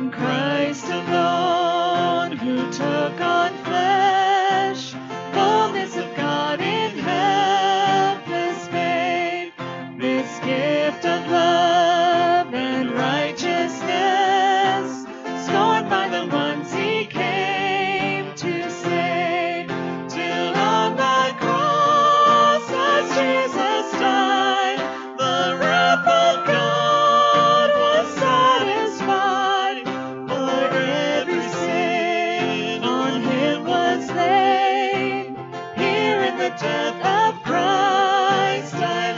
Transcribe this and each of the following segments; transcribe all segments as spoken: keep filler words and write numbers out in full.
Christ alone, who took on flesh, fullness of God in helpless babe, this gift of love and righteousness, scorned by the ones he came to save, till on the cross as Jesus died, the wrath of God was satisfied, for every sin on him was laid. Here in the death of Christ I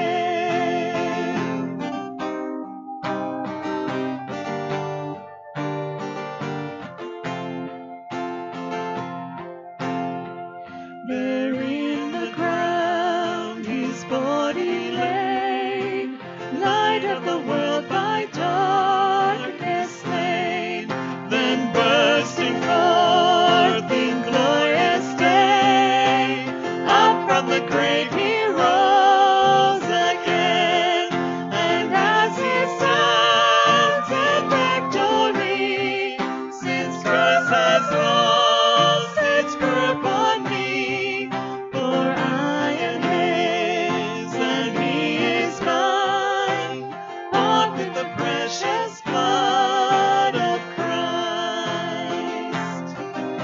live. There in the ground his body lay, light of the world by darkness slain, then bursting forth in glorious day, up from the grave he rose again, and as he stands in victory, since curse has lost its grip on me, for I am his and he is mine, bought with the precious blood of Christ.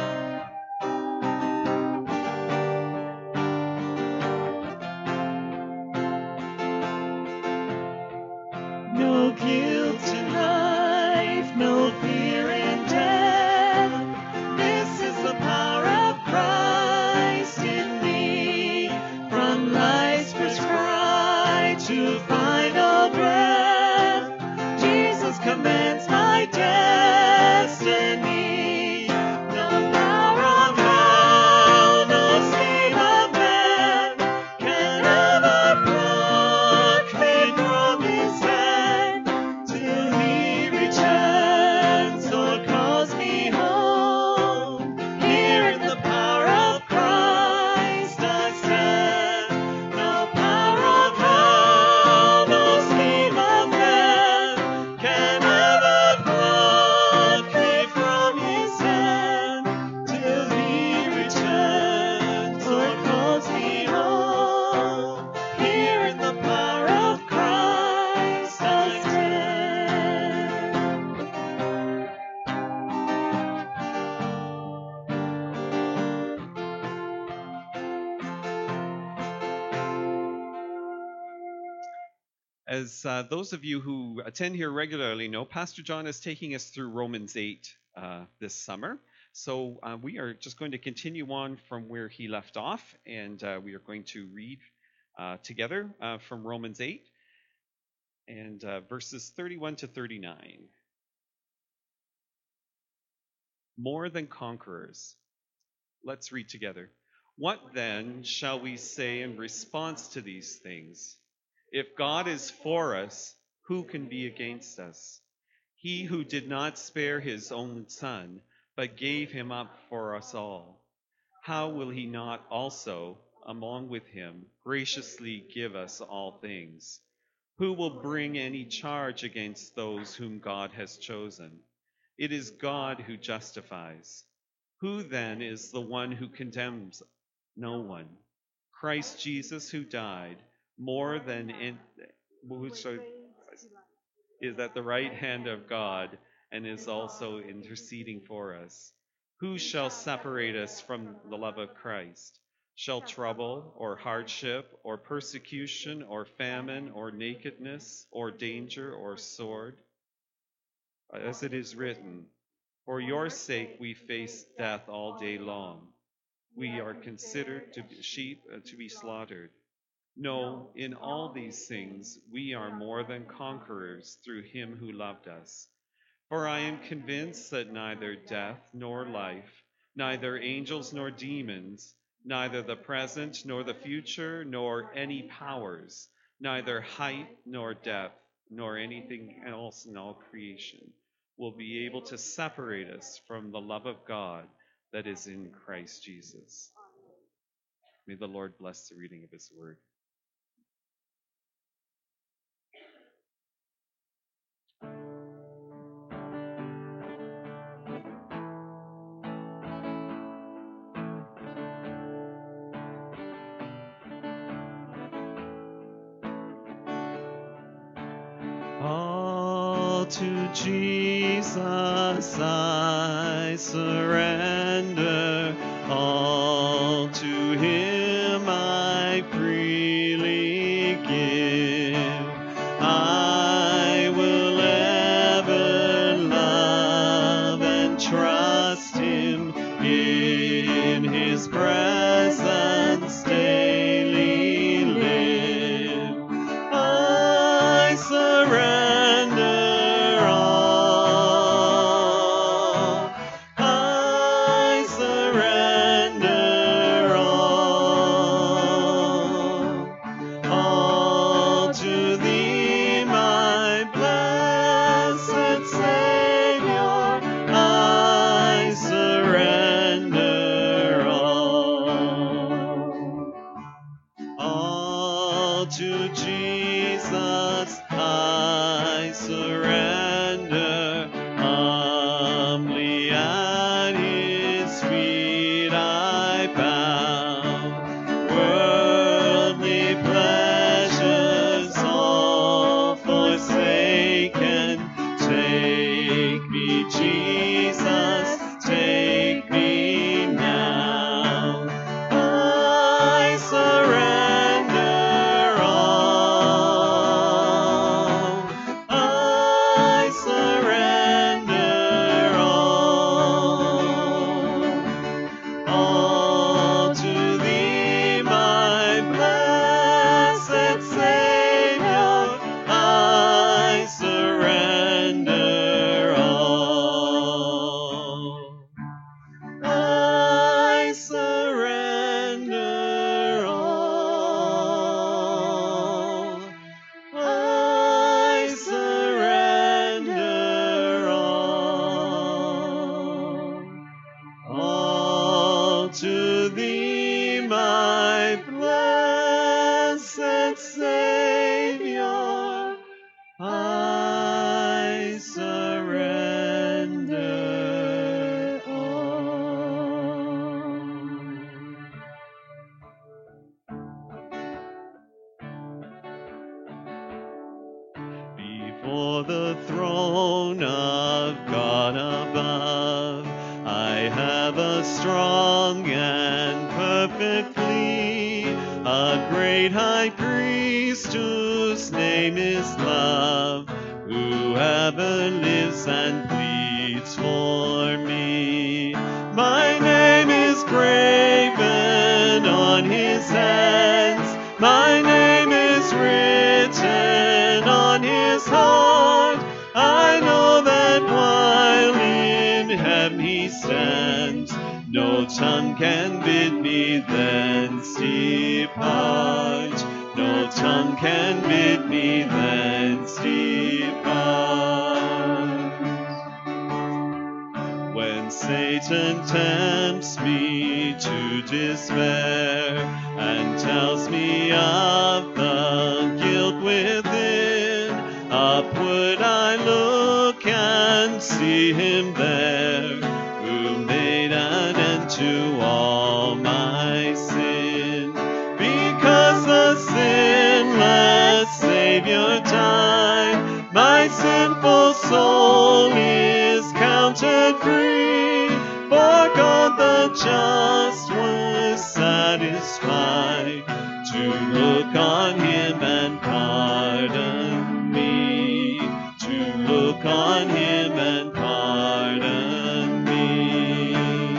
No guilt in life, no fear in death. This is the power of Christ in me. From life's first cry to final breath, Jesus commands my destiny. No power of hell, no scheme of man can ever pluck me from his hand, till he returns or calls me home. Here in the power of Christ I stand. No power of hell, no scheme of man can ever pluck me from his hand, till he returns or calls me home. Here in the power of Christ I stand. As uh, those of you who attend here regularly know, Pastor John is taking us through Romans eight uh, this summer. So uh, we are just going to continue on from where he left off, and uh, we are going to read uh, together uh, from Romans eight and uh, verses thirty-one to thirty-nine. More than conquerors. Let's read together. What then shall we say in response to these things? If God is for us, who can be against us? He who did not spare his own son, but gave him up for us all, how will he not also, along with him, graciously give us all things? Who will bring any charge against those whom God has chosen? It is God who justifies. Who then is the one who condemns? No one. Christ Jesus, who died, more than in, is at the right hand of God and is also interceding for us. Who shall separate us from the love of Christ? Shall trouble or hardship or persecution or famine or nakedness or danger or sword? As it is written, for your sake we face death all day long. We are considered to be sheep uh, to be slaughtered. No, in all these things we are more than conquerors through him who loved us. For I am convinced that neither death nor life, neither angels nor demons, neither the present nor the future, nor any powers, neither height nor depth, nor anything else in all creation, will be able to separate us from the love of God that is in Christ Jesus. May the Lord bless the reading of his word. to Jesus I surrender, all to him I freely give. I will ever love and trust him, in his presence daily live. I surrender all. I surrender all. All to thee, my blessed Savior, I surrender all. All to Jesus I surrender, humbly at his feet I bow. Worldly pleasures all forsaken, take me, Jesus, take me now. I surrender all. I surrender all. All to thee, my blessed Savior, I surrender all. I surrender all. I surrender all. All to thee, my blessed Savior, I surrender all. Before the throne of God above, I have a strong and perfect plea, a great high priest whose name is love, who ever lives and pleads for me. My name is graven on his hands, my name is written on his heart. I know that while in heaven he stands, no tongue can bid me thence depart. No tongue can bid me thence depart. When Satan tempts me to despair and tells me of the guilt within, upward I look and see him there, who made an end to all my sin. Because the sinless Savior died, my sinful soul is counted free. For God the just was satisfied to look on him and pardon me, to look on him and pardon me.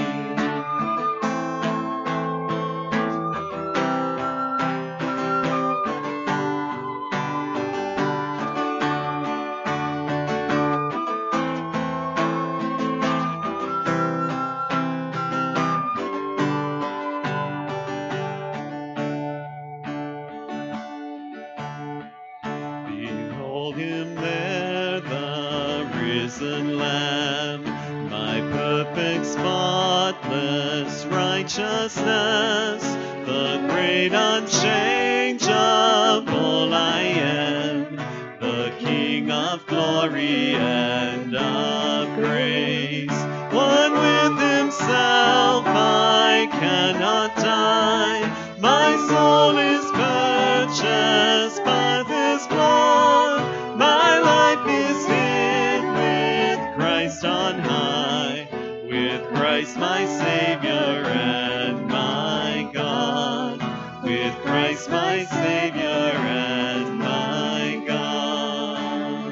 Behold him there, the risen Lamb, my perfect, spotless righteousness, the great unchangeable I am, the King of glory and of grace. One with himself I cannot die, my soul is purchased by this blood, my life is hid on high, with Christ my Savior and my God, with Christ my Savior and my God.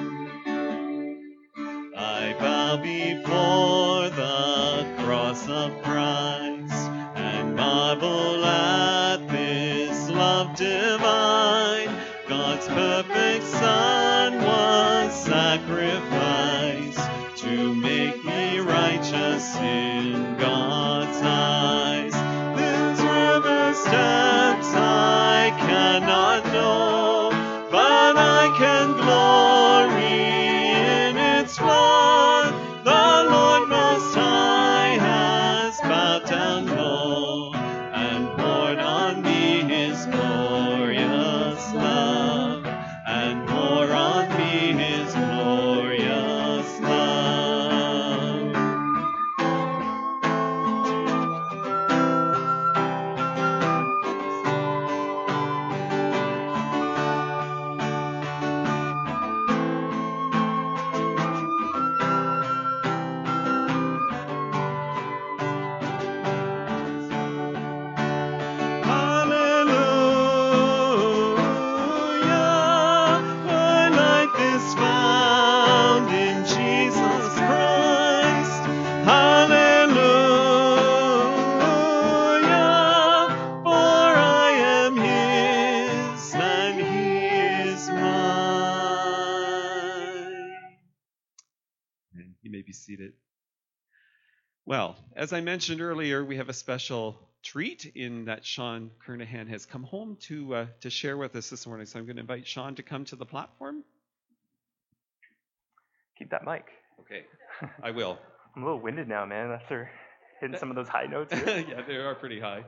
I bow before the cross of Christ and marvel at this love divine. God's perfect Son was sacrificed to make me righteous in God's eyes. These river steps I cannot know, but I can glory in its flood. The Lord Most High has bowed down low and poured on me His glorious love, and pour on me His glorious love. Hallelujah, my life is found in Jesus Christ. Hallelujah, for I am His and He is mine. And you may be seated. Well, as I mentioned earlier, we have a special treat in that Sean Kernahan has come home to uh, to share with us this morning. So I'm going to invite Sean to come to the platform. Keep that mic. Okay, I will. I'm a little winded now, man, after hitting some of those high notes here. Yeah, they are pretty high.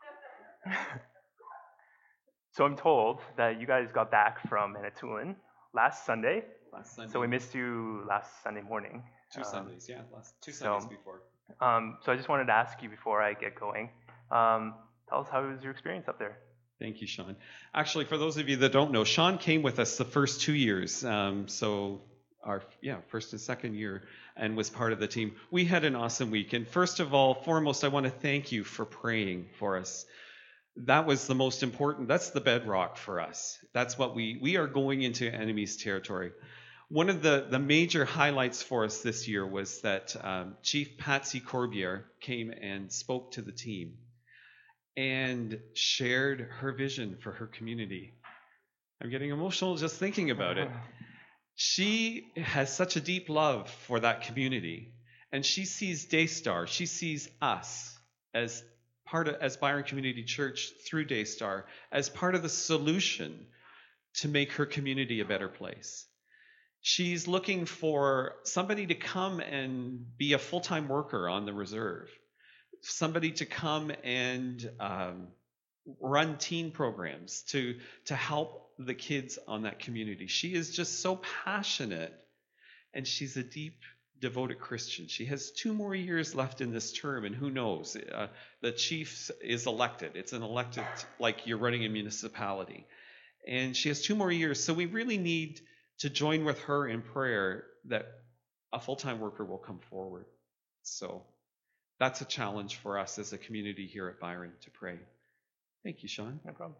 So I'm told that you guys got back from Manitoulin last Sunday. Last Sunday. So we missed you last Sunday morning. Two Um, Sundays, yeah, last two so- Sundays before. Um, so I just wanted to ask you before I get going, um, tell us how was your experience up there? Thank you, Sean. Actually, for those of you that don't know, Sean came with us the first two years. Um, so our yeah first and second year, and was part of the team. We had an awesome week. And first of all, foremost, I want to thank you for praying for us. That was the most important. That's the bedrock for us. That's what we we are going into enemy's territory. One of the, the major highlights for us this year was that um, Chief Patsy Corbier came and spoke to the team and shared her vision for her community. I'm getting emotional just thinking about it. She has such a deep love for that community, and she sees Daystar, she sees us as part of, as Byron Community Church through Daystar, as part of the solution to make her community a better place. She's looking for somebody to come and be a full-time worker on the reserve, somebody to come and um, run teen programs to, to help the kids on that community. She is just so passionate, and she's a deep, devoted Christian. She has two more years left in this term, and who knows? Uh, the chief is elected. It's an elected, like you're running a municipality. And she has two more years, so we really need to join with her in prayer that a full-time worker will come forward. So that's a challenge for us as a community here at Byron to pray. Thank you, Sean. No problem.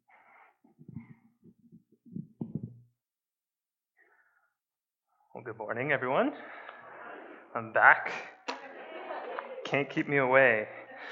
Well, good morning, everyone. I'm back. Can't keep me away.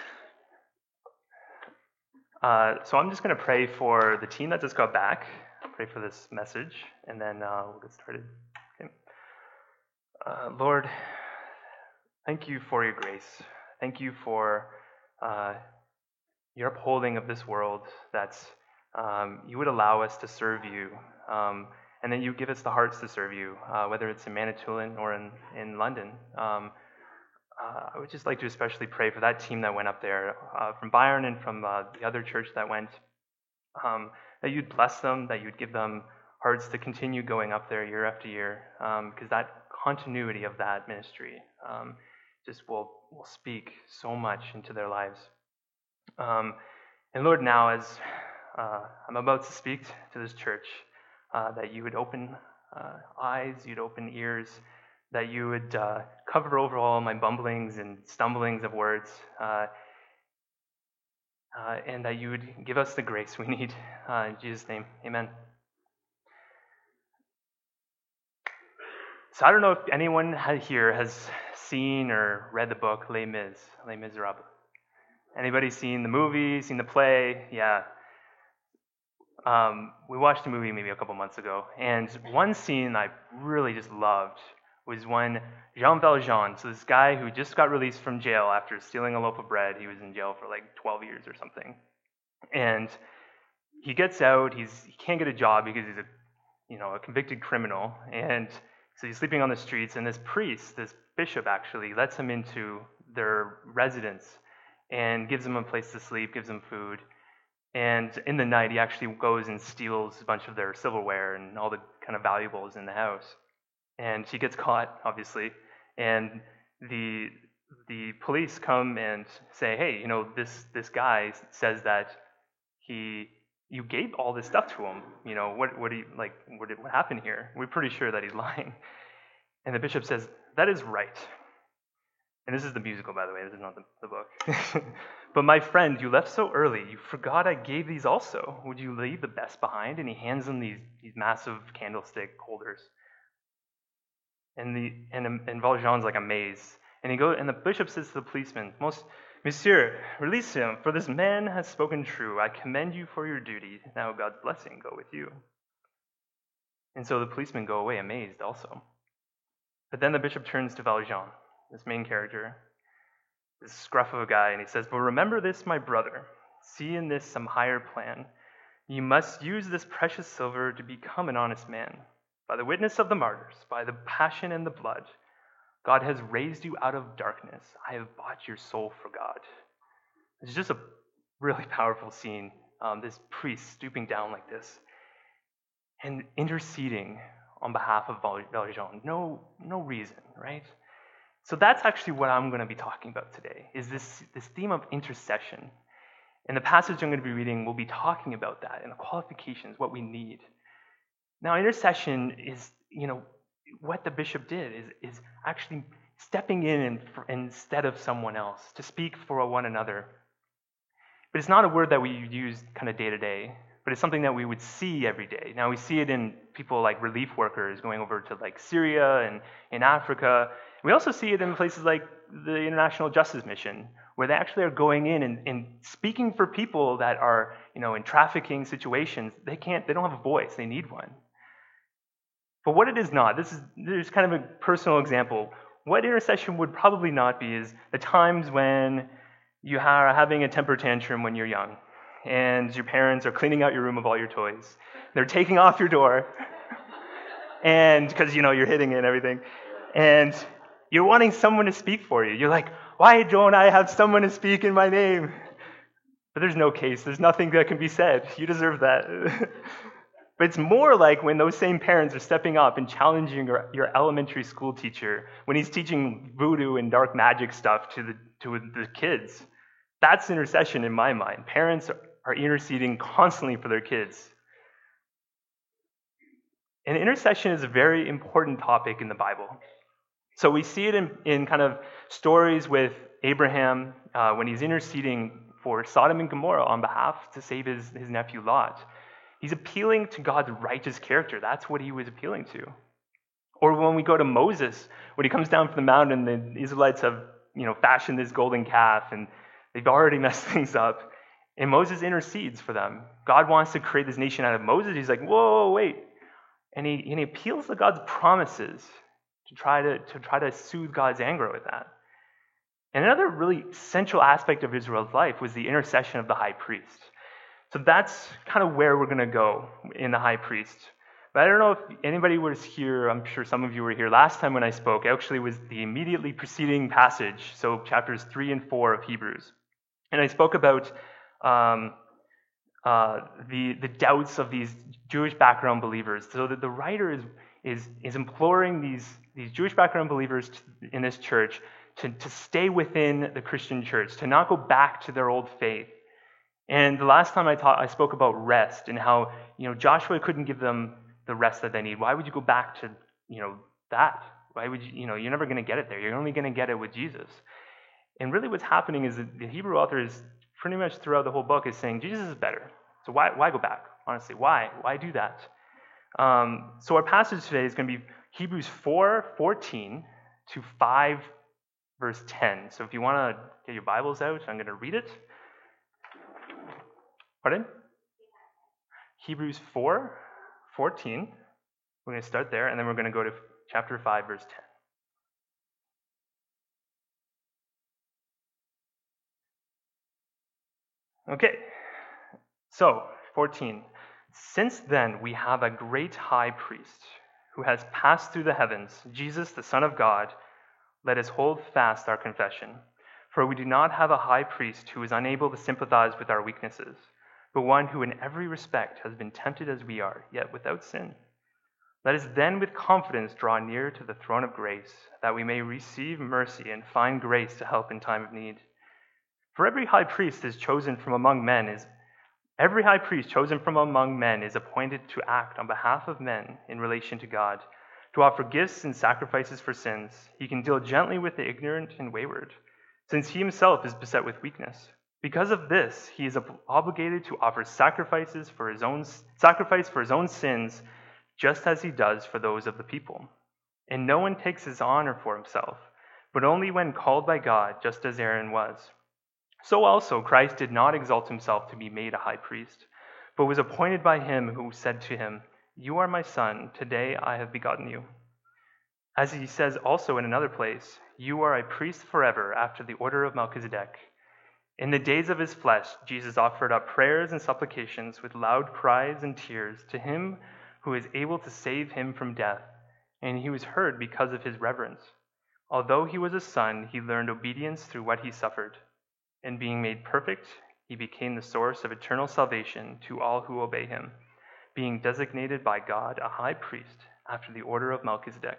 Uh, so I'm just going to pray for the team that just got back, pray for this message, and then uh, we'll get started. Okay. Uh, Lord, thank you for your grace. Thank you for uh, your upholding of this world, that um, you would allow us to serve you, um, and then you give us the hearts to serve you, uh, whether it's in Manitoulin or in, in London. Um, uh, I would just like to especially pray for that team that went up there, uh, from Byron and from uh, the other church that went, um, that you'd bless them, that you'd give them hearts to continue going up there year after year, um, because that continuity of that ministry um, just will, will speak so much into their lives. Um, and Lord, now as uh, I'm about to speak to this church, uh, that you would open uh, eyes, you'd open ears, that you would uh, cover over all my bumblings and stumblings of words, uh, uh, and that you would give us the grace we need. Uh, in Jesus' name, amen. So I don't know if anyone here has seen or read the book Les Mis, Les Miserables. Anybody seen the movie, seen the play? Yeah. Um, we watched the movie maybe a couple months ago, and one scene I really just loved was when Jean Valjean, so this guy who just got released from jail after stealing a loaf of bread, he was in jail for like twelve years or something, and he gets out, he's he can't get a job because he's a you know a convicted criminal, and so he's sleeping on the streets, and this priest, this bishop actually, lets him into their residence and gives him a place to sleep, gives him food. And in the night, he actually goes and steals a bunch of their silverware and all the kind of valuables in the house. And he gets caught, obviously. And the the police come and say, hey, you know, this this guy says that he you gave all this stuff to him. You know, what what do you like? What did what happened here? We're pretty sure that he's lying. And the bishop says, that is right. And this is the musical, by the way. This is not the, the book. But my friend, you left so early. You forgot I gave these also. Would you leave the best behind? And he hands them these these massive candlestick holders. And the and and Valjean's like amazed. And he go and the bishop says to the policeman, Most Monsieur, release him, for this man has spoken true. I commend you for your duty. Now God's blessing go with you. And so the policemen go away amazed also. But then the bishop turns to Valjean, this main character, this scruff of a guy, and he says, but remember this, my brother. See in this some higher plan. You must use this precious silver to become an honest man. By the witness of the martyrs, by the passion and the blood, God has raised you out of darkness. I have bought your soul for God. It's just a really powerful scene. Um, this priest stooping down like this and interceding on behalf of Valjean. No, no reason, right? So that's actually what I'm going to be talking about today, is this, this theme of intercession. And the passage I'm going to be reading will be talking about that and the qualifications, what we need. Now, intercession is, you know, what the bishop did is, is actually stepping in and, instead of someone else to speak for one another. But it's not a word that we use kind of day to day, but it's something that we would see every day. Now, we see it in people like relief workers going over to like Syria and in Africa. We also see it in places like the International Justice Mission, where they actually are going in and, and speaking for people that are, you know, in trafficking situations. They can't, they don't have a voice. They need one. But what it is not, this is there's kind of a personal example. What intercession would probably not be is the times when you are having a temper tantrum when you're young, and your parents are cleaning out your room of all your toys. They're taking off your door, and because you know you're hitting it and everything, and you're wanting someone to speak for you. You're like, why don't I have someone to speak in my name? But there's no case. There's nothing that can be said. You deserve that. But it's more like when those same parents are stepping up and challenging your, your elementary school teacher when he's teaching voodoo and dark magic stuff to the to the kids. That's intercession in my mind. Parents are interceding constantly for their kids. And intercession is a very important topic in the Bible. So we see it in, in kind of stories with Abraham uh, when he's interceding for Sodom and Gomorrah on behalf to save his, his nephew Lot. He's appealing to God's righteous character. That's what he was appealing to. Or when we go to Moses, when he comes down from the mountain, the Israelites have, you know, fashioned this golden calf, and they've already messed things up. And Moses intercedes for them. God wants to create this nation out of Moses. He's like, whoa, wait. And he, and he appeals to God's promises to try to, to try to soothe God's anger with that. And another really central aspect of Israel's life was the intercession of the high priest. So that's kind of where we're going to go in the high priest. But I don't know if anybody was here. I'm sure some of you were here last time when I spoke. Actually, it was the immediately preceding passage, so chapters three and four of Hebrews. And I spoke about um, uh, the the doubts of these Jewish background believers. So that the writer is is is imploring these these Jewish background believers to, in this church to to stay within the Christian church, to not go back to their old faith. And the last time I taught, I spoke about rest and how, you know, Joshua couldn't give them the rest that they need. Why would you go back to, you know, that? Why would you, you know, you're never going to get it there. You're only going to get it with Jesus. And really what's happening is that the Hebrew author is pretty much throughout the whole book is saying Jesus is better. So why, why go back, honestly? Why? Why do that? Um, so our passage today is going to be Hebrews four fourteen to five, verse ten. So if you want to get your Bibles out, I'm going to read it. Pardon? Hebrews four fourteen. We're going to start there, and then we're going to go to chapter five, verse ten. Okay, so fourteen. Since then we have a great high priest who has passed through the heavens, Jesus, the Son of God. Let us hold fast our confession. For we do not have a high priest who is unable to sympathize with our weaknesses, but one who in every respect has been tempted as we are, yet without sin. Let us then with confidence draw near to the throne of grace, that we may receive mercy and find grace to help in time of need. For every high priest is chosen from among men is every high priest chosen from among men is appointed to act on behalf of men in relation to God, to offer gifts and sacrifices for sins. He can deal gently with the ignorant and wayward, since he himself is beset with weakness. Because of this, he is obligated to offer sacrifices for his own sacrifice for his own sins, just as he does for those of the people. And no one takes his honor for himself, but only when called by God, just as Aaron was. So also Christ did not exalt himself to be made a high priest, but was appointed by him who said to him, "You are my son, today I have begotten you." As he says also in another place, "You are a priest forever after the order of Melchizedek." In the days of his flesh, Jesus offered up prayers and supplications with loud cries and tears to him who is able to save him from death, and he was heard because of his reverence. Although he was a son, he learned obedience through what he suffered. And being made perfect, he became the source of eternal salvation to all who obey him, being designated by God a high priest after the order of Melchizedek.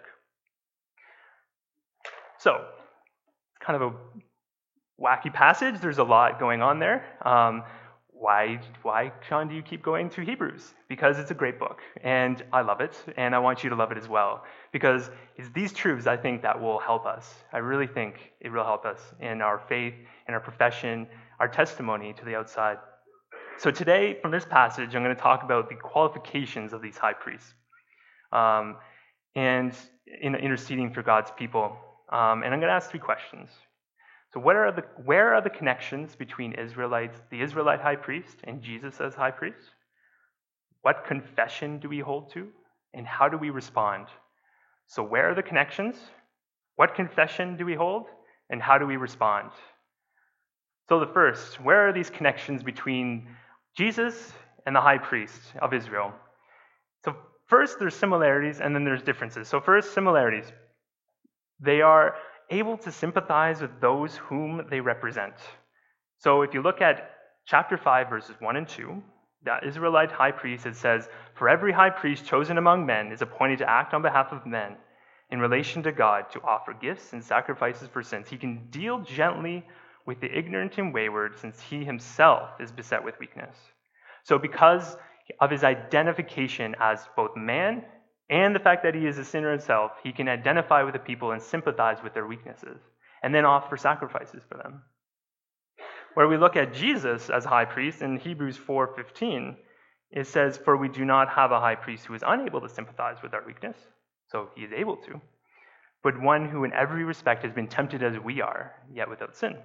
So, kind of a wacky passage. There's a lot going on there. Um, why, why, Sean, do you keep going through Hebrews? Because it's a great book, and I love it, and I want you to love it as well. Because it's these truths, I think, that will help us. I really think it will help us in our faith, in our profession, our testimony to the outside. So today, from this passage, I'm going to talk about the qualifications of these high priests, um, and in interceding for God's people. Um, and I'm going to ask three questions. So what are the, where are the connections between Israelites, the Israelite high priest and Jesus as high priest? What confession do we hold to? And how do we respond? So where are the connections? What confession do we hold? And how do we respond? So the first, where are these connections between Jesus and the high priest of Israel? So first there's similarities and then there's differences. So first, similarities. They are able to sympathize with those whom they represent. So if you look at chapter five, verses one and two, that Israelite high priest, it says, "For every high priest chosen among men is appointed to act on behalf of men in relation to God, to offer gifts and sacrifices for sins. He can deal gently with the ignorant and wayward, since he himself is beset with weakness." So because of his identification as both man and the fact that he is a sinner himself, he can identify with the people and sympathize with their weaknesses, and then offer sacrifices for them. Where we look at Jesus as high priest in Hebrews four fifteen, it says, "For we do not have a high priest who is unable to sympathize with our weakness," so he is able to, "but one who in every respect has been tempted as we are, yet without sin."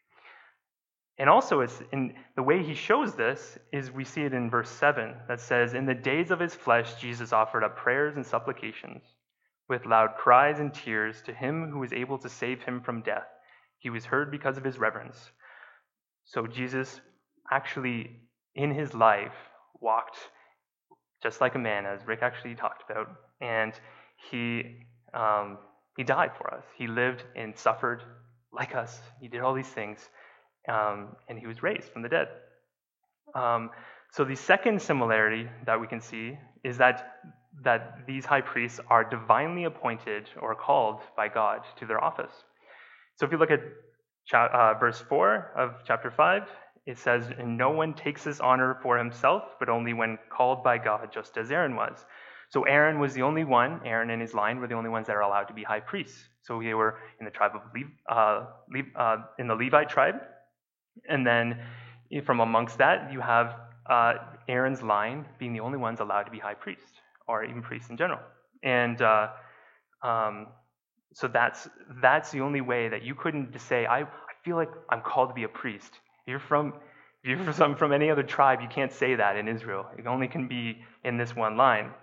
And also, it's in the way he shows this is we see it in verse seven that says, "In the days of his flesh, Jesus offered up prayers and supplications with loud cries and tears to him who was able to save him from death. He was heard because of his reverence." So Jesus actually, in his life, walked just like a man, as Rick actually talked about, and he um, he died for us. He lived and suffered like us. He did all these things. Um, and he was raised from the dead. Um, so the second similarity that we can see is that that these high priests are divinely appointed or called by God to their office. So if you look at cha- uh, verse four of chapter five, it says, "And no one takes his honor for himself, but only when called by God, just as Aaron was." So Aaron was the only one, Aaron and his line were the only ones that are allowed to be high priests. So they were in the tribe of Le- uh, Le- uh, in the Levite tribe. And then from amongst that, you have uh, Aaron's line being the only ones allowed to be high priest, or even priests in general. And uh, um, so that's that's the only way that you couldn't just say, I, I feel like I'm called to be a priest. If you're from if you're from, from any other tribe, you can't say that in Israel. It only can be in this one line.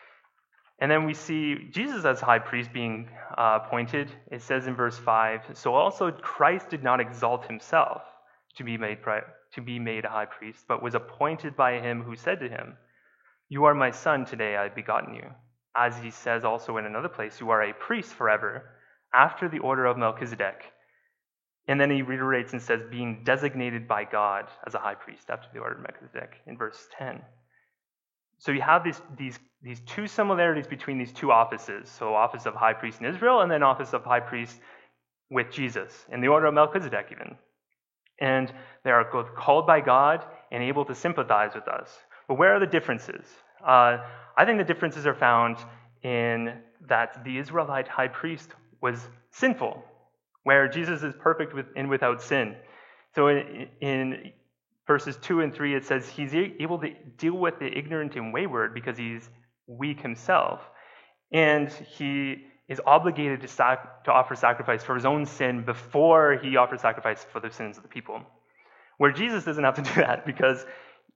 And then we see Jesus as high priest being uh, appointed. It says in verse five, so also Christ did not exalt himself to be made pri- to be made a high priest, but was appointed by him who said to him, you are my son, today I have begotten you. As he says also in another place, you are a priest forever, after the order of Melchizedek. And then he reiterates and says, being designated by God as a high priest after the order of Melchizedek in verse ten. So you have these, these, these two similarities between these two offices. So office of high priest in Israel and then office of high priest with Jesus, in the order of Melchizedek even. And they are both called by God and able to sympathize with us. But where are the differences? Uh, I think the differences are found in that the Israelite high priest was sinful, where Jesus is perfect with, and without sin. So in, in verses two and three, it says he's able to deal with the ignorant and wayward because he's weak himself. And he is obligated to, sac- to offer sacrifice for his own sin before he offers sacrifice for the sins of the people. Where Jesus doesn't have to do that because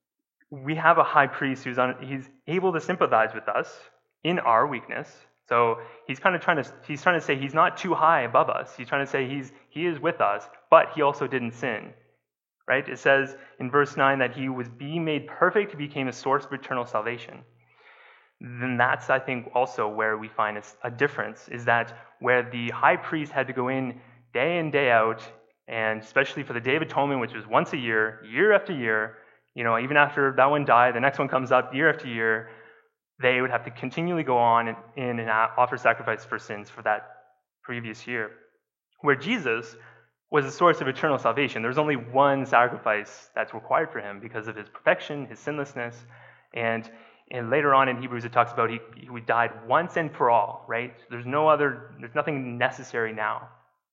we have a high priest who's on, he's able to sympathize with us in our weakness. So he's kind of trying to he's trying to say he's not too high above us. He's trying to say he's he is with us, but he also didn't sin. Right? It says in verse nine that he was being made perfect, he became a source of eternal salvation. Then that's, I think, also where we find a difference, is that where the high priest had to go in day in, day out, and especially for the Day of Atonement, which was once a year, year after year, you know, even after that one died, the next one comes up year after year, they would have to continually go on and, in and offer sacrifice for sins for that previous year. Where Jesus was a source of eternal salvation. There's only one sacrifice that's required for him because of his perfection, his sinlessness, and and later on in Hebrews it talks about he, he died once and for all, right? There's no other, there's nothing necessary now.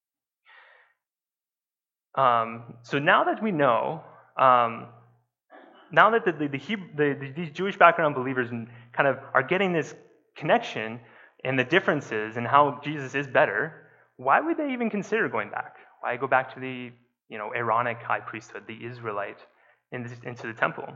Um, so now that we know, um, now that the, the, the, Hebrew, the, the these Jewish background believers kind of are getting this connection and the differences and how Jesus is better, why would they even consider going back? Why go back to the, you know, Aaronic high priesthood, the Israelite, in the, into the temple?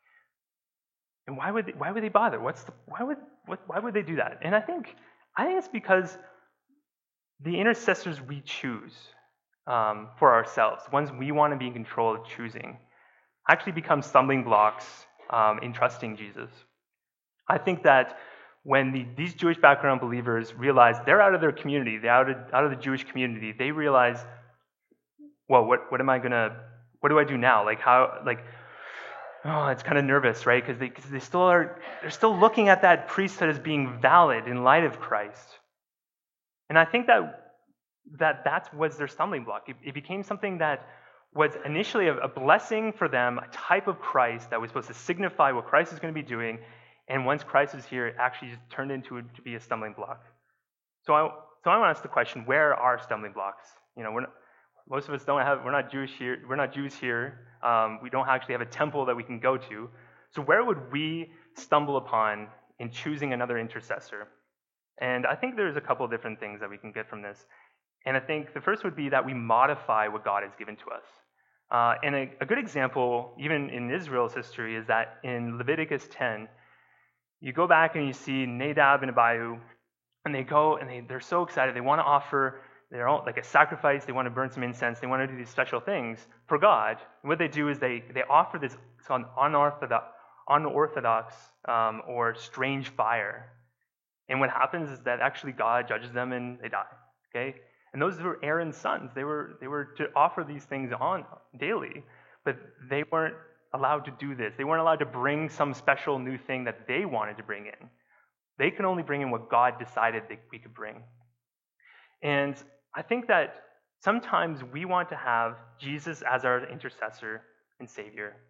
And why would they, why would they bother? What's the, why would what, why would they do that? And I think I think it's because the intercessors we choose um, for ourselves, the ones we want to be in control of choosing, actually become stumbling blocks um, in trusting Jesus. I think that when the, these Jewish background believers realize they're out of their community, they're out of, out of the Jewish community, they realize, well, what what am I gonna, what do I do now? Like how, like, oh, it's kind of nervous, right? Because they, cause they still are, they're still looking at that priesthood as being valid in light of Christ. And I think that that that was their stumbling block. It, it became something that was initially a, a blessing for them, a type of Christ that was supposed to signify what Christ is going to be doing. And once Christ is here, it actually just turned into a, to be a stumbling block. So I so I want to ask the question: where are stumbling blocks? You know, we're not, most of us don't have. We're not Jewish here. We're not Jews here. Um, we don't actually have a temple that we can go to. So where would we stumble upon in choosing another intercessor? And I think there's a couple of different things that we can get from this. And I think the first would be that we modify what God has given to us. Uh, and a, a good example, even in Israel's history, is that in Leviticus ten, you go back and you see Nadab and Abihu, and they go and they, they're so excited. They want to offer their own, like a sacrifice. They want to burn some incense. They want to do these special things for God. And what they do is they, they offer this called unorthodox, unorthodox um, or strange fire. And what happens is that actually God judges them and they die. Okay? And those were Aaron's sons. They were they were to offer these things on daily, but they weren't allowed to do this. They weren't allowed to bring some special new thing that they wanted to bring in. They can only bring in what God decided that we could bring. And I think that sometimes we want to have Jesus as our intercessor and Savior,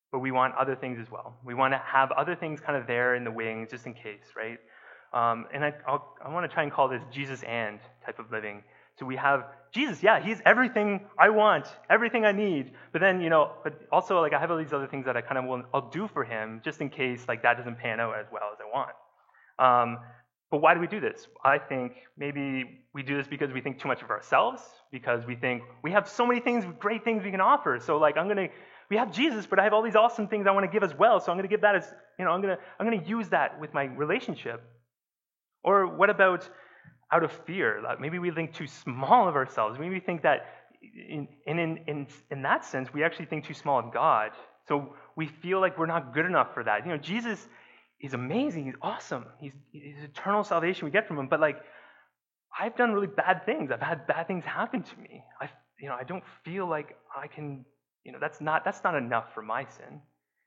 but we want other things as well. We want to have other things kind of there in the wings just in case, right? Um, and I, I'll, I want to try and call this Jesus and type of living. So we have Jesus, yeah, he's everything I want, everything I need. But then, you know, but also like I have all these other things that I kind of will, I'll do for him just in case like that doesn't pan out as well as I want. Um, but why do we do this? I think maybe we do this because we think too much of ourselves, because we think we have so many things, great things we can offer. So like I'm gonna, we have Jesus, but I have all these awesome things I want to give as well. So I'm gonna give that as, you know, I'm gonna, I'm gonna use that with my relationship. Or what about out of fear? Like maybe we think too small of ourselves. Maybe we think that in, in, in, in that sense, we actually think too small of God. So we feel like we're not good enough for that. You know, Jesus is amazing. He's awesome. He's, he's eternal salvation we get from him. But like, I've done really bad things. I've had bad things happen to me. I, you know, I don't feel like I can, you know, that's not, that's not enough for my sin.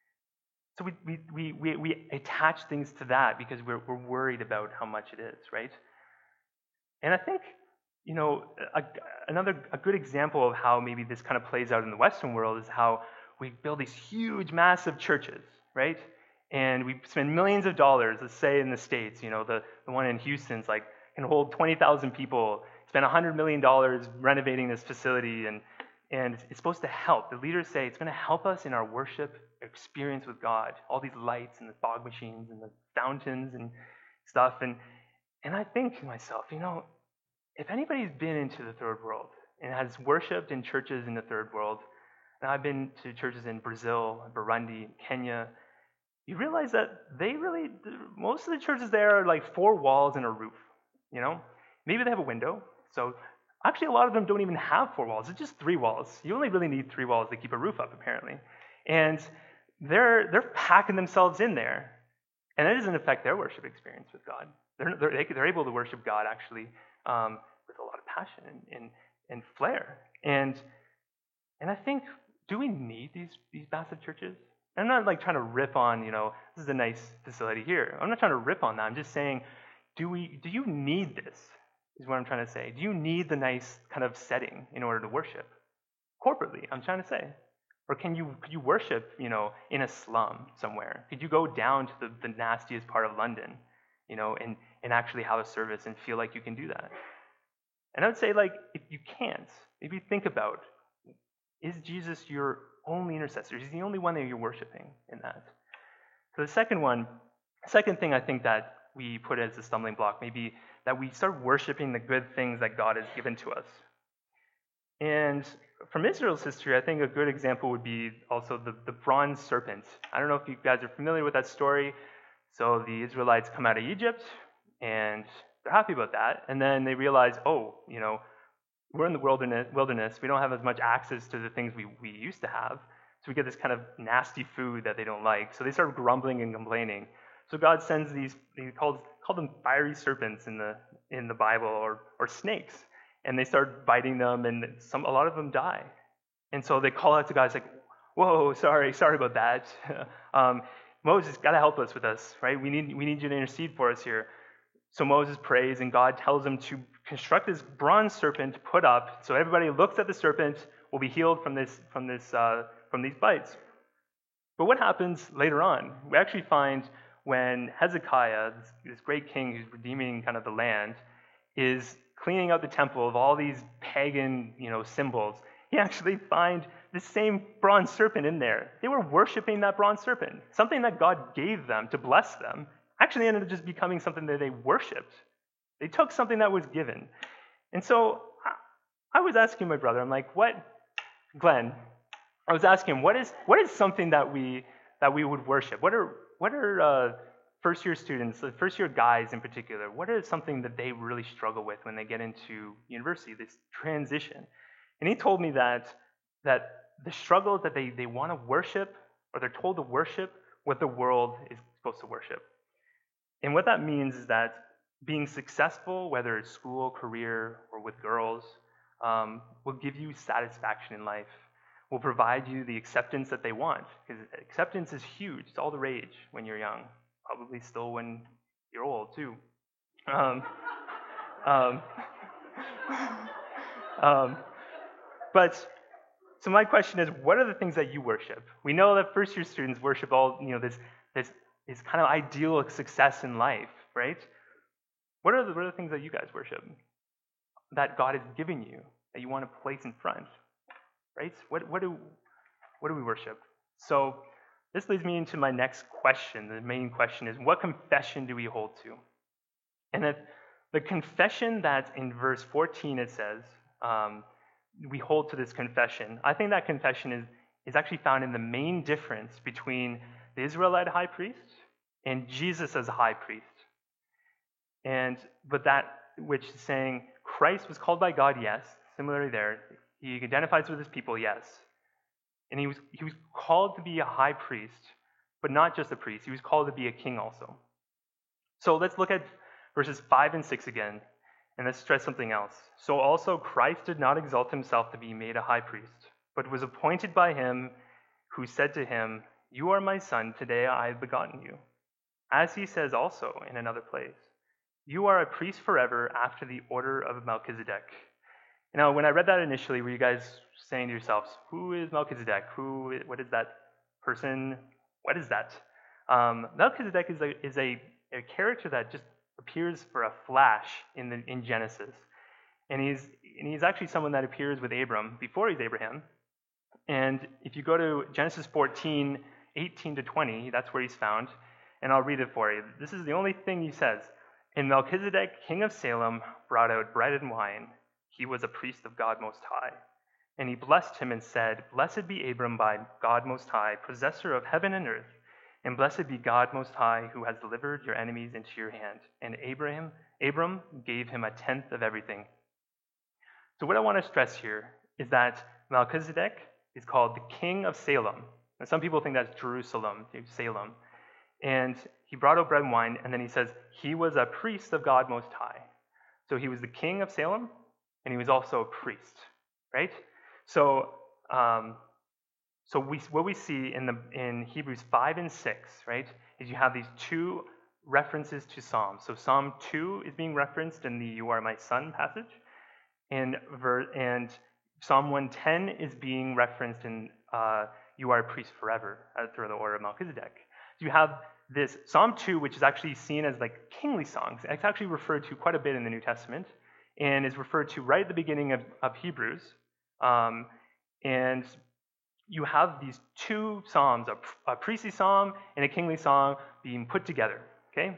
So we, we, we, we, we attach things to that because we're, we're worried about how much it is, right? And I think, you know, a, another a good example of how maybe this kind of plays out in the Western world is how we build these huge, massive churches, right? And we spend millions of dollars, let's say in the States, you know, the, the one in Houston's like can hold twenty thousand people, spend one hundred million dollars renovating this facility, and, and it's supposed to help. The leaders say it's going to help us in our worship experience with God, all these lights and the fog machines and the fountains and stuff. And And I think to myself, you know, if anybody's been into the third world and has worshipped in churches in the third world, and I've been to churches in Brazil, Burundi, Kenya, you realize that they really, most of the churches there are like four walls and a roof, you know? Maybe they have a window. So actually a lot of them don't even have four walls. It's just three walls. You only really need three walls to keep a roof up, apparently. And they're they're packing themselves in there. And that doesn't affect their worship experience with God. They're, they're, they're able to worship God actually um, with a lot of passion and, and, and flair. And and I think, do we need these, these massive churches? I'm not like trying to rip on, you know, this is a nice facility here. I'm not trying to rip on that. I'm just saying, do we? Do you need this? Is what I'm trying to say. Do you need the nice kind of setting in order to worship? Corporately, I'm trying to say. Or can you could you worship, you know, in a slum somewhere? Could you go down to the, the nastiest part of London, you know, and, and actually have a service and feel like you can do that? And I would say, like, if you can't, maybe think about, is Jesus your only intercessor? Is he the only one that you're worshiping in that? So the second one, second thing I think that we put as a stumbling block, maybe that we start worshiping the good things that God has given to us. And from Israel's history, I think a good example would be also the, the bronze serpent. I don't know if you guys are familiar with that story. So the Israelites come out of Egypt, and they're happy about that. And then they realize, oh, you know, we're in the wilderness. wilderness. We don't have as much access to the things we, we used to have. So we get this kind of nasty food that they don't like. So they start grumbling and complaining. So God sends these, he calls called them fiery serpents in the in the Bible, or or snakes. And they start biting them, and some a lot of them die. And so they call out to God, it's like, whoa, sorry, sorry about that. um, Moses, got to help us with this, right? We need we need you to intercede for us here. So Moses prays, and God tells him to construct this bronze serpent, put up, so everybody looks at the serpent, will be healed from this from this uh, from these bites. But what happens later on? We actually find when Hezekiah, this, this great king who's redeeming kind of the land, is cleaning out the temple of all these pagan, you know, symbols, he actually finds the same bronze serpent in there. They were worshiping that bronze serpent. Something that God gave them to bless them actually ended up just becoming something that they worshipped. They took something that was given. And so I was asking my brother, I'm like, what, Glenn, I was asking him, what is what is something that we that we would worship? What are what are uh, first year students, the first year guys in particular, what is something that they really struggle with when they get into university, this transition? And he told me that that the struggle is that they, they want to worship, or they're told to worship what the world is supposed to worship. And what that means is that being successful, whether it's school, career, or with girls, um, will give you satisfaction in life, will provide you the acceptance that they want. Because acceptance is huge. It's all the rage when you're young. Probably still when you're old, too. Um, um, um, but so my question is, what are the things that you worship? We know that first year students worship all, you know, this this this kind of ideal success in life, right? What are the what are the things that you guys worship that God is giving you that you want to place in front, right? What what do what do we worship? So this leads me into my next question. The main question is, what confession do we hold to? And that the confession that in verse fourteen it says, um, we hold to this confession. I think that confession is, is actually found in the main difference between the Israelite high priest and Jesus as a high priest. And but that which is saying Christ was called by God, yes. Similarly there, he identifies with his people, yes. And he was he was called to be a high priest, but not just a priest. He was called to be a king also. So let's look at verses five and six again, and let's stress something else. So also Christ did not exalt himself to be made a high priest, but was appointed by him who said to him, "You are my son, today I have begotten you." As he says also in another place, "You are a priest forever after the order of Melchizedek." Now, when I read that initially, were you guys saying to yourselves, who is Melchizedek? Who, what is that person? What is that? Um, Melchizedek is a is a, a character that just appears for a flash in the in Genesis, and he's and he's actually someone that appears with Abram before he's Abraham. And if you go to Genesis fourteen, eighteen to twenty, that's where he's found, and I'll read it for you. This is the only thing he says. "And Melchizedek, king of Salem, brought out bread and wine. He was a priest of God Most High. And he blessed him and said, Blessed be Abram by God Most High, possessor of heaven and earth. And blessed be God Most High, who has delivered your enemies into your hand. And Abraham, Abram gave him a tenth of everything." So what I want to stress here is that Melchizedek is called the king of Salem. And some people think that's Jerusalem, Salem. And he brought out bread and wine, and then he says he was a priest of God Most High. So he was the king of Salem, and he was also a priest, right? So, um, so we, what we see in the in Hebrews five and six, right, is you have these two references to Psalms. So Psalm two is being referenced in the "You Are My Son" passage, and ver, and Psalm one ten is being referenced in uh, "You Are a Priest Forever" uh, through the order of Melchizedek. So you have this Psalm two, which is actually seen as like kingly songs. It's actually referred to quite a bit in the New Testament, and is referred to right at the beginning of, of Hebrews. Um, and you have these two psalms, a, a priestly psalm and a kingly song, being put together, okay?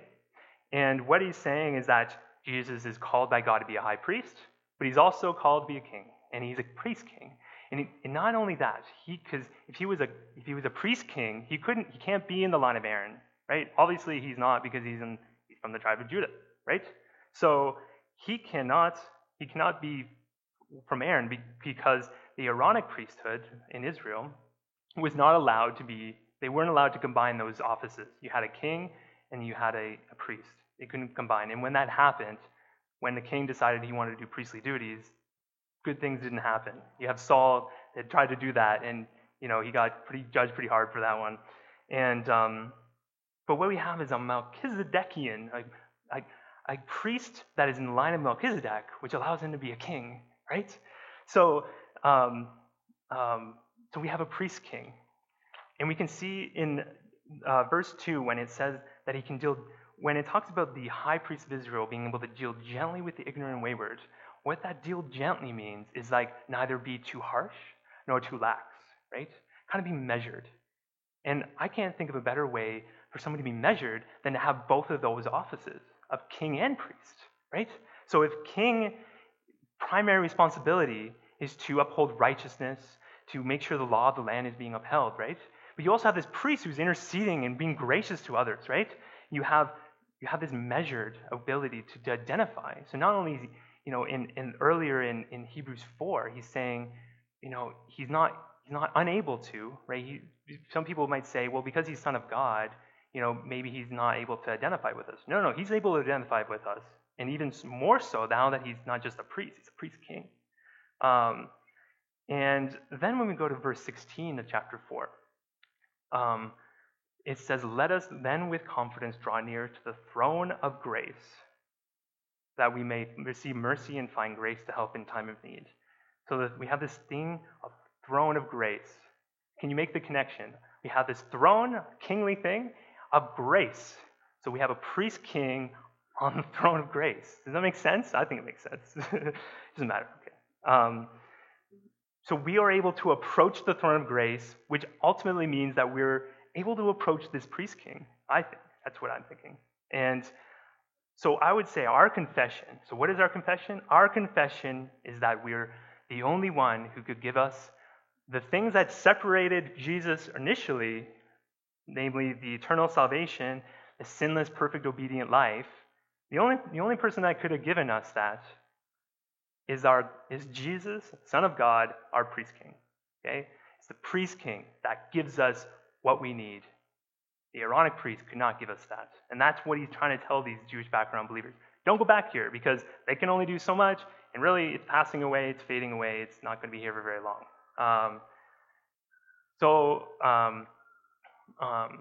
And what he's saying is that Jesus is called by God to be a high priest, but he's also called to be a king, and he's a priest king. And, he, and not only that, he because if he was a if he was a priest king, he couldn't he can't be in the line of Aaron, right? Obviously, he's not, because he's in he's from the tribe of Judah, right? So he cannot he cannot be from Aaron, because the Aaronic priesthood in Israel was not allowed to be, they weren't allowed to combine those offices. You had a king and you had a, a priest. They couldn't combine. And when that happened, when the king decided he wanted to do priestly duties, good things didn't happen. You have Saul that tried to do that, and you know he got pretty judged pretty hard for that one. And um, but what we have is a Melchizedekian, a, a, a priest that is in the line of Melchizedek, which allows him to be a king. Right? So, um, um, so we have a priest king. And we can see in uh, verse two, when it says that he can deal, when it talks about the high priest of Israel being able to deal gently with the ignorant and wayward, what that deal gently means is like neither be too harsh nor too lax, right? Kind of be measured. And I can't think of a better way for someone to be measured than to have both of those offices of king and priest, right? So if king primary responsibility is to uphold righteousness, to make sure the law of the land is being upheld, right? But you also have this priest who's interceding and being gracious to others, right? You have you have this measured ability to, to identify. So not only, you know, in, in earlier in, in Hebrews four, he's saying, you know, he's not he's not unable to, right? He, some people might say, well, because he's Son of God, you know, maybe he's not able to identify with us. No, no, he's able to identify with us. And even more so now that he's not just a priest, he's a priest king. Um, and then when we go to verse sixteen of chapter four, um, it says, "Let us then with confidence draw near to the throne of grace, that we may receive mercy and find grace to help in time of need." So that we have this thing of throne of grace. Can you make the connection? We have this throne, kingly thing, of grace. So we have a priest king on the throne of grace. Does that make sense? I think it makes sense. It doesn't matter. Okay. Um, so we are able to approach the throne of grace, which ultimately means that we're able to approach this priest king. I think that's what I'm thinking. And so I would say our confession. So what is our confession? Our confession is that we're the only one who could give us the things that separated Jesus initially, namely the eternal salvation, the sinless, perfect, obedient life. The only, the only person that could have given us that is our is Jesus, Son of God, our priest king. Okay? It's the priest king that gives us what we need. The Aaronic priest could not give us that. And that's what he's trying to tell these Jewish background believers. Don't go back here because they can only do so much, and really it's passing away, it's fading away, it's not going to be here for very long. Um, so, um, um,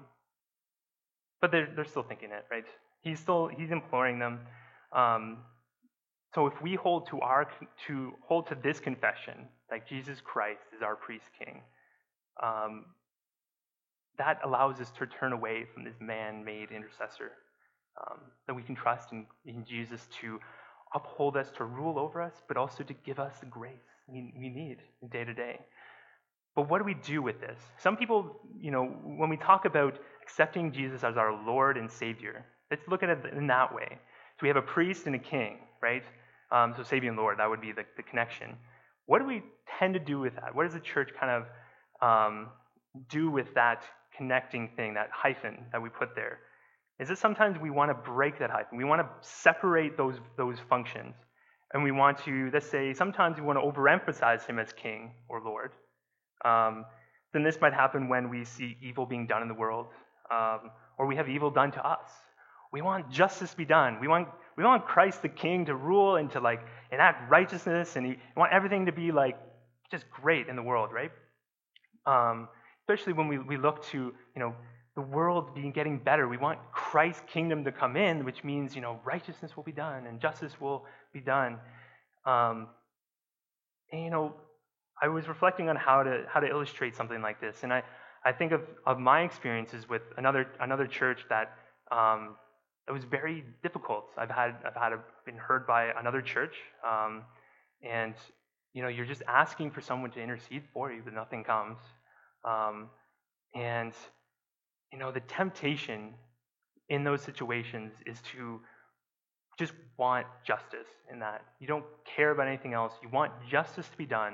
but they're, they're still thinking it, right? He's still, he's imploring them. Um, so if we hold to our, to hold to this confession, that Jesus Christ is our priest king, um, that allows us to turn away from this man-made intercessor, um, that we can trust in, in Jesus to uphold us, to rule over us, but also to give us the grace we, we need day to day. But what do we do with this? Some people, you know, when we talk about accepting Jesus as our Lord and Savior, let's look at it in that way. So we have a priest and a king, right? Um, so Savior and Lord, that would be the, the connection. What do we tend to do with that? What does the church kind of um, do with that connecting thing, that hyphen that we put there? Is it sometimes we want to break that hyphen? We want to separate those, those functions. And we want to, let's say, sometimes we want to overemphasize him as king or Lord. Um, then this might happen when we see evil being done in the world, um, or we have evil done to us. We want justice to be done. We want we want Christ the King to rule and to like enact righteousness, and we want everything to be like just great in the world, right? Um, especially when we, we look to you know the world being getting better. We want Christ's kingdom to come in, which means you know righteousness will be done and justice will be done. Um, and you know. I was reflecting on how to how to illustrate something like this, and I, I think of, of my experiences with another another church that um, it was very difficult. I've had I've had a, been heard by another church, um, and you know you're just asking for someone to intercede for you, but nothing comes, um, and you know the temptation in those situations is to just want justice in that. You don't care about anything else. You want justice to be done.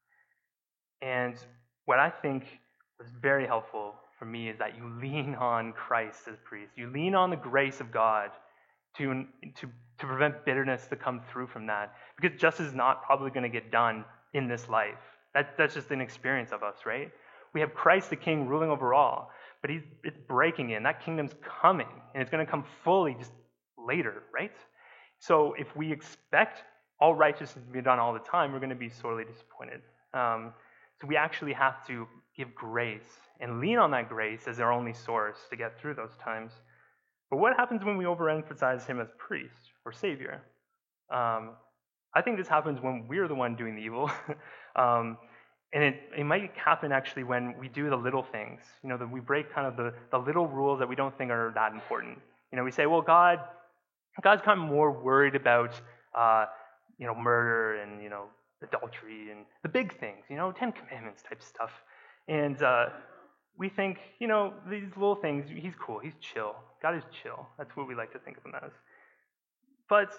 And what I think was very helpful for me is that you lean on Christ as priest. You lean on the grace of God to, to, to prevent bitterness to come through from that. Because justice is not probably going to get done in this life. That, that's just an experience of us, right? We have Christ the King ruling over all, but he's it's breaking in. That kingdom's coming, and it's going to come fully just later, right? So if we expect all righteousness to be done all the time, we're going to be sorely disappointed. Um, So we actually have to give grace and lean on that grace as our only source to get through those times. But what happens when we overemphasize him as priest or savior? Um, I think this happens when we're the one doing the evil. um, and it, it might happen actually when we do the little things. You know, that we break kind of the, the little rules that we don't think are that important. You know, we say, well, God, God's kind of more worried about, uh, you know, murder and, you know, adultery and the big things, you know, Ten Commandments type stuff. And uh, we think, you know, these little things, he's cool, he's chill. God is chill. That's what we like to think of him as. But,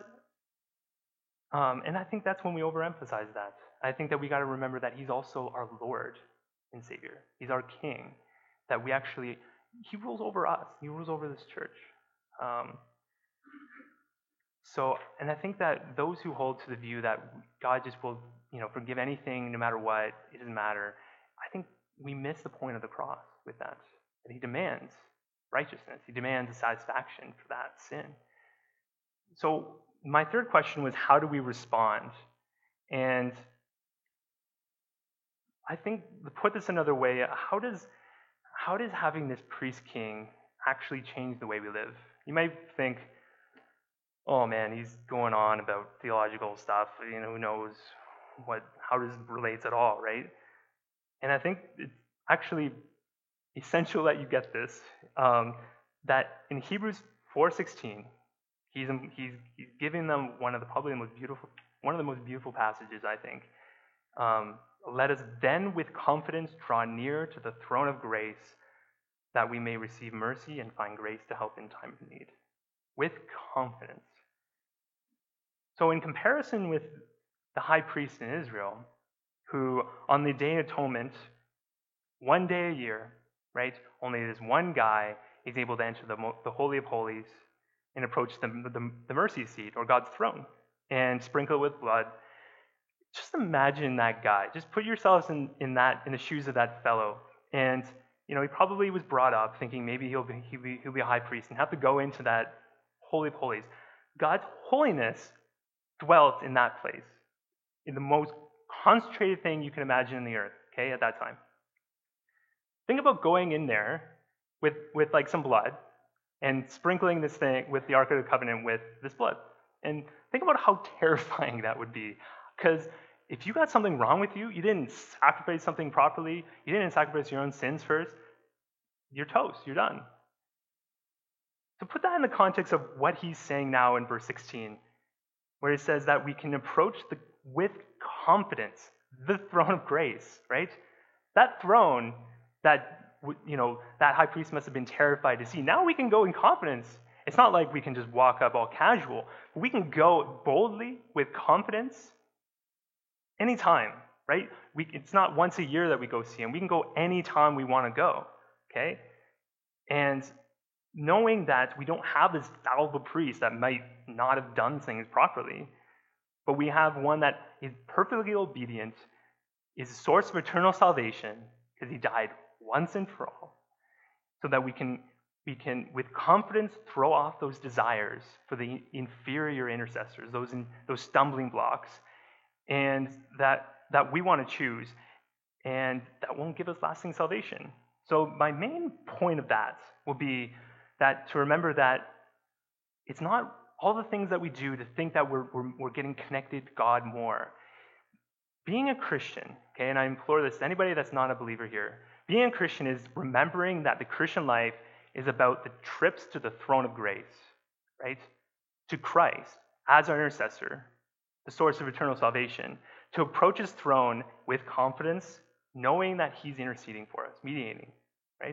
um, and I think that's when we overemphasize that. I think that we got to remember that he's also our Lord and Savior. He's our King. That we actually, he rules over us. He rules over this church. Um, So, and I think that those who hold to the view that God just will, you know, forgive anything no matter what, it doesn't matter, I think we miss the point of the cross with that. That he demands righteousness. He demands a satisfaction for that sin. So my third question was, how do we respond? And I think, to put this another way, how does, how does having this priest king actually change the way we live? You might think, oh man, he's going on about theological stuff, you know, who knows what, how this relates at all, right? And I think it's actually essential that you get this, um, that in Hebrews four sixteen, he's, he's, he's giving them one of the probably the most beautiful, one of the most beautiful passages, I think. Um, Let us then with confidence draw near to the throne of grace, that we may receive mercy and find grace to help in time of need. With confidence. So in comparison with the high priest in Israel, who on the Day of Atonement, one day a year, right, only this one guy is able to enter the, the Holy of Holies and approach the, the, the mercy seat, or God's throne, and sprinkle it with blood. Just imagine that guy. Just put yourselves in, in that in the shoes of that fellow. And you know, he probably was brought up thinking maybe he'll be, he'll be, he'll be a high priest and have to go into that Holy of Holies. God's holiness dwelt in that place, in the most concentrated thing you can imagine in the earth, okay, at that time. Think about going in there with, with like some blood and sprinkling this thing with the Ark of the Covenant with this blood. And think about how terrifying that would be. Because if you got something wrong with you, you didn't sacrifice something properly, you didn't sacrifice your own sins first, you're toast, you're done. To put that in the context of what he's saying now in verse sixteen, where he says that we can approach the, with confidence the throne of grace, right? That throne that, you know, that high priest must have been terrified to see. Now we can go in confidence. It's not like we can just walk up all casual. We can go boldly with confidence anytime, right? We, it's not once a year that we go see him. We can go anytime we want to go, okay? And knowing that we don't have this fallible priest that might not have done things properly, but we have one that is perfectly obedient, is a source of eternal salvation, because he died once and for all, so that we can, we can with confidence throw off those desires for the inferior intercessors, those, in, those stumbling blocks, and that, that we want to choose, and that won't give us lasting salvation. So my main point of that will be that to remember that it's not all the things that we do to think that we're, we're, we're getting connected to God more. Being a Christian, okay, and I implore this to anybody that's not a believer here, being a Christian is remembering that the Christian life is about the trips to the throne of grace, right? To Christ as our intercessor, the source of eternal salvation, to approach his throne with confidence, knowing that he's interceding for us, mediating, right?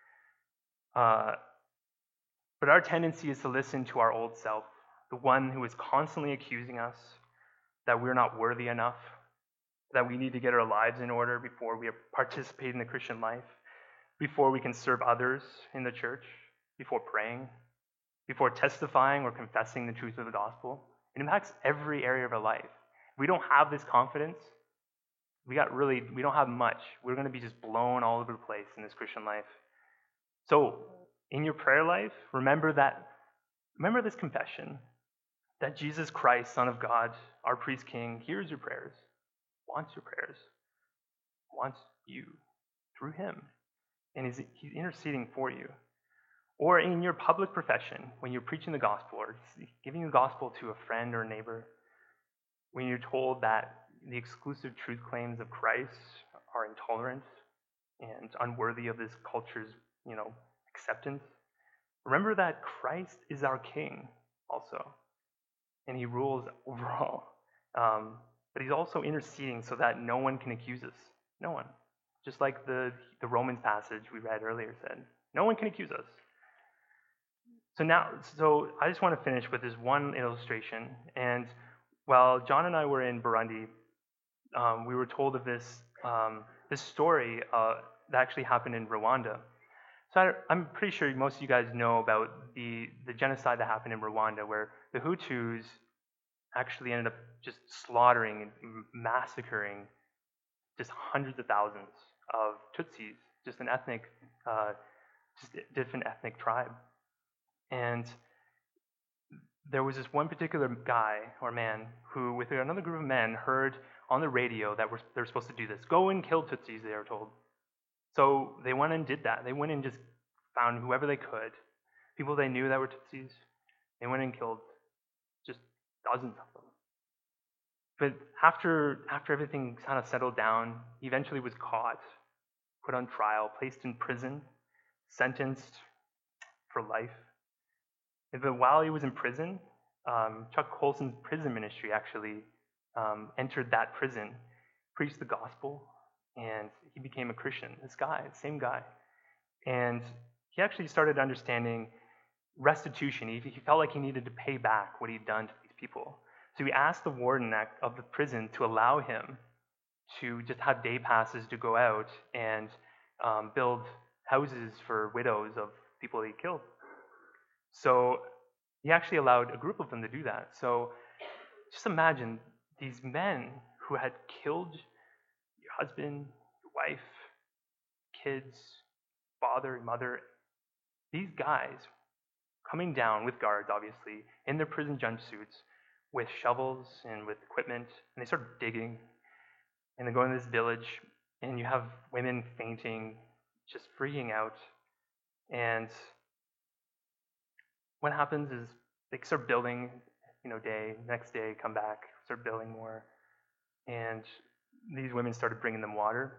Uh, but our tendency is to listen to our old self, the one who is constantly accusing us that we're not worthy enough, that we need to get our lives in order before we participate in the Christian life, before we can serve others in the church, before praying, before testifying or confessing the truth of the gospel. It impacts every area of our life. If we don't have this confidence, we got really, we don't have much. We're going to be just blown all over the place in this Christian life. So, in your prayer life, remember that, remember this confession, that Jesus Christ, Son of God, our priest king, hears your prayers, wants your prayers, wants you through him, and he's, he's interceding for you. Or in your public profession, when you're preaching the gospel or giving the gospel to a friend or a neighbor, when you're told that the exclusive truth claims of Christ are intolerant and unworthy of this culture's, you know, acceptance, remember that Christ is our King also, and he rules over all. Um, but he's also interceding so that no one can accuse us. No one. Just like the, the Romans passage we read earlier said. No one can accuse us. So now, so I just want to finish with this one illustration. And while John and I were in Burundi, um, we were told of this um, this story uh, that actually happened in Rwanda. So I, I'm pretty sure most of you guys know about the, the genocide that happened in Rwanda, where the Hutus actually ended up just slaughtering and massacring just hundreds of thousands of Tutsis, just an ethnic, uh, just a different ethnic tribe. And there was this one particular guy or man who, with another group of men, heard on the radio that we're, they're supposed to do this. Go and kill Tutsis, they were told. So they went and did that. They went and just found whoever they could, people they knew that were Tutsis. They went and killed just dozens of them. But after after everything kind of settled down, he eventually was caught, put on trial, placed in prison, sentenced for life. But while he was in prison, um, Chuck Colson's prison ministry actually um, entered that prison, preached the gospel, and he became a Christian. This guy, same guy. And he actually started understanding restitution. He, he felt like he needed to pay back what he'd done to these people. So he asked the warden of the prison to allow him to just have day passes to go out and um, build houses for widows of people he killed. So he actually allowed a group of them to do that. So just imagine these men who had killed your husband, your wife, kids, father, mother, these guys coming down with guards, obviously, in their prison jumpsuits, with shovels and with equipment, and they start digging, and they go into this village, and you have women fainting, just freaking out, and what happens is they start building, you know, day, next day, come back, start building more, and these women started bringing them water.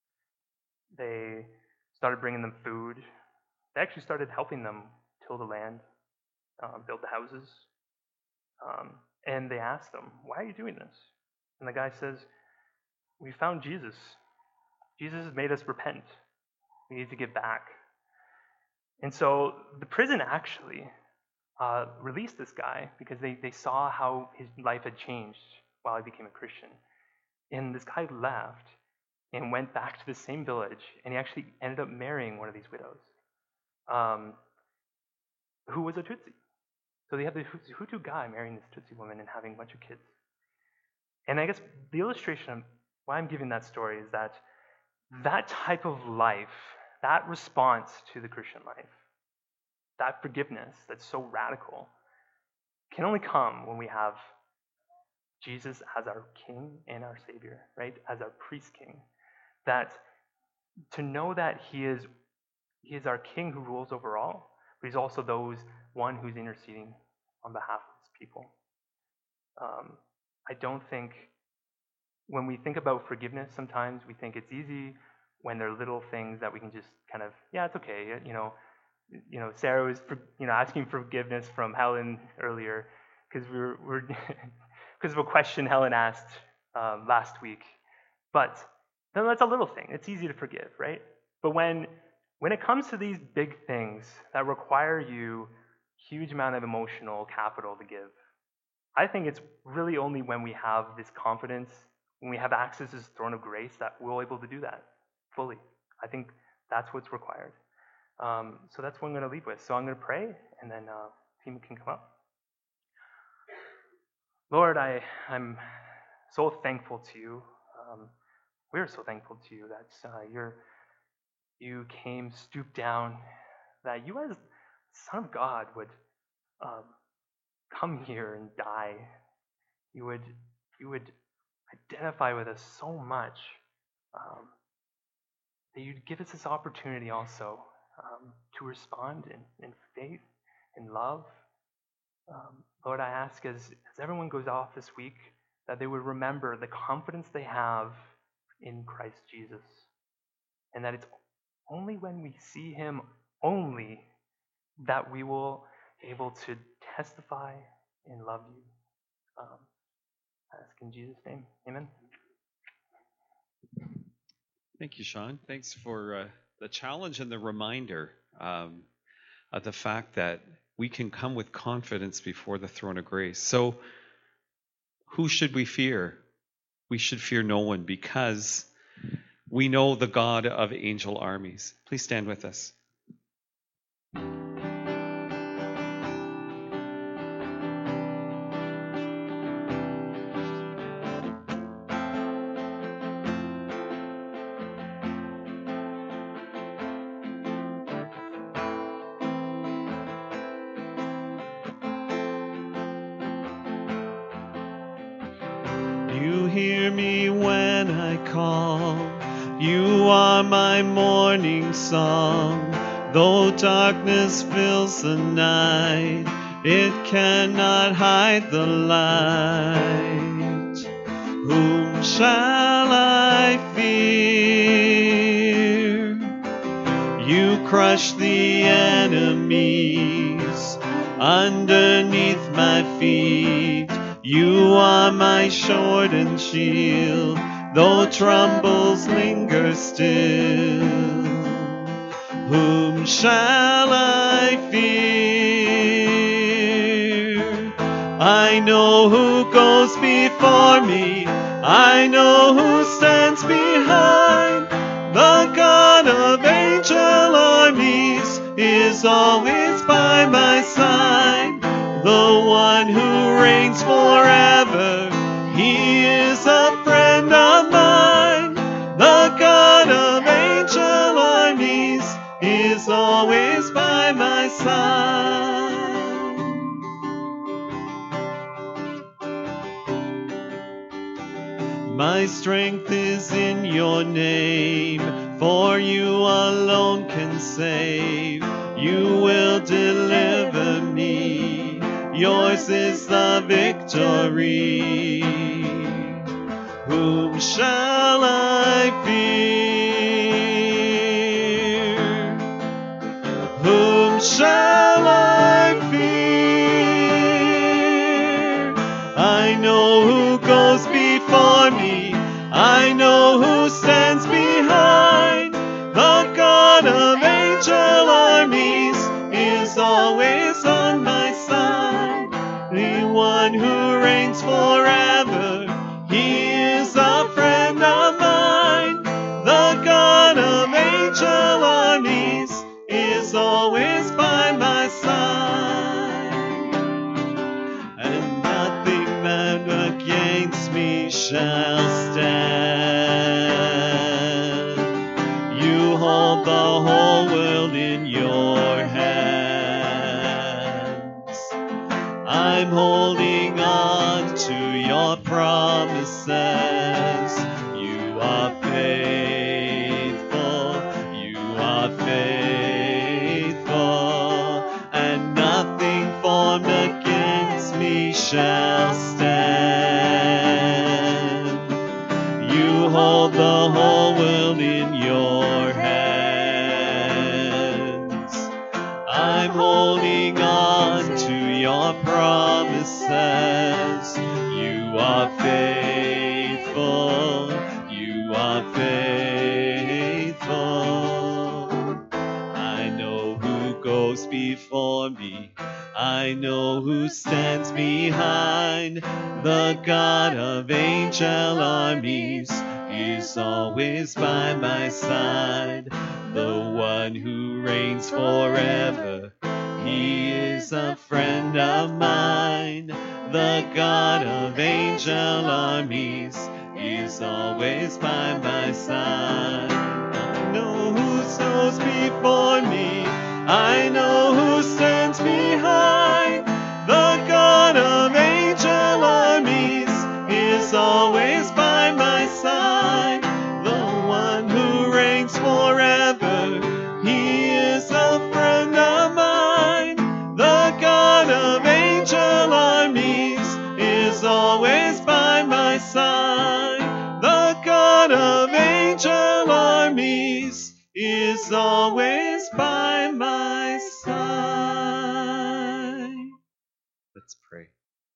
They started bringing them food. They actually started helping them till the land, um, build the houses. Um, and they asked them, why are you doing this? And the guy says, we found Jesus. Jesus has made us repent. We need to give back. And so the prison actually uh, released this guy because they, they saw how his life had changed while he became a Christian. And this guy left and went back to the same village, and he actually ended up marrying one of these widows, um, who was a Tutsi. So they have the Hutu guy marrying this Tutsi woman and having a bunch of kids. And I guess the illustration of why I'm giving that story is that that type of life, that response to the Christian life, that forgiveness that's so radical, can only come when we have Jesus as our King and our Savior, right? As our priest King. That to know that He is He is our King who rules over all, but He's also those one who's interceding on behalf of His people. Um, I don't think when we think about forgiveness, sometimes we think it's easy when there are little things that we can just kind of, yeah, it's okay. You know, you know, Sarah was, for, you know, asking forgiveness from Helen earlier because we were, we're because of a question Helen asked um, last week. But then that's a little thing. It's easy to forgive, right? But when when it comes to these big things that require you huge amount of emotional capital to give, I think it's really only when we have this confidence, when we have access to this throne of grace, that we're able to do that fully. I think that's what's required. Um, so that's what I'm going to leave with. So I'm going to pray, and then uh, team can come up. Lord, I, I'm so thankful to you. Um, we're so thankful to you that uh, you're, you came, stooped down, that you as Son of God would um, come here and die. You would, you would identify with us so much um, that you'd give us this opportunity also um, to respond in, in faith, in love. Um, Lord, I ask as, as everyone goes off this week that they would remember the confidence they have in Christ Jesus, and that it's only when we see Him only that we will be able to testify and love you. Um, I ask in Jesus' name, amen. Thank you, Sean. Thanks for uh, the challenge and the reminder um, of the fact that we can come with confidence before the throne of grace. So, who should we fear? We should fear no one, because we know the God of angel armies. Please stand with us. You hear me when I call. You are my morning song. Though darkness fills the night, it cannot hide the light. Whom shall I fear? You crush the enemies underneath my feet. You are my sword and shield, though troubles linger still. Whom shall I fear? I know who goes before me. I know who stands behind. The God of angel armies is always by my side. The one who reigns forever, he is a friend of mine. The God of angel armies is always by my side. My strength is in your name, for you alone can save. You will deliver me. Yours is the victory. Whom shall I fear? Whom shall I fear? I know who goes before me. I know who stands behind. The God of angel armies is always on my side. The one who reigns forever, he is a friend of mine. The God of angel armies is always by my side. And nothing man against me shall stand. You hold the whole world in your hands. I'm holding on to your promises. You are faithful, you are faithful, and nothing formed against me shall stand. You hold the whole world in your hands. I'm holding on to your promises. You are faithful, you are faithful. I know who goes before me. I know who stands behind. The God of angel armies is always by my side. The one who reigns forever, he is a friend of mine. The God of angel armies is always by my side. I know who goes before me. I know who stands behind. The God of angel armies is always by my side. The one who reigns forever, he is a friend of mine. The God of angel armies is always by my side. The God of angel armies is always by my side. Let's pray.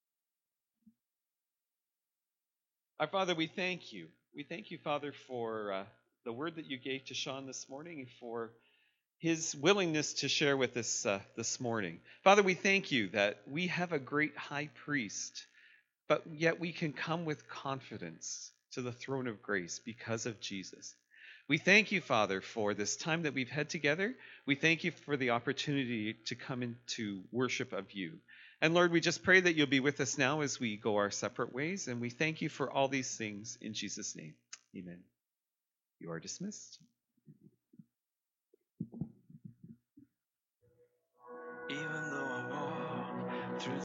Our Father, we thank you. We thank you, Father, for uh, the word that you gave to Sean this morning and for his willingness to share with us uh, this morning. Father, we thank you that we have a great high priest, but yet we can come with confidence to the throne of grace because of Jesus. We thank you, Father, for this time that we've had together. We thank you for the opportunity to come into worship of you. And Lord, we just pray that you'll be with us now as we go our separate ways. And we thank you for all these things in Jesus' name. Amen. You are dismissed. Even though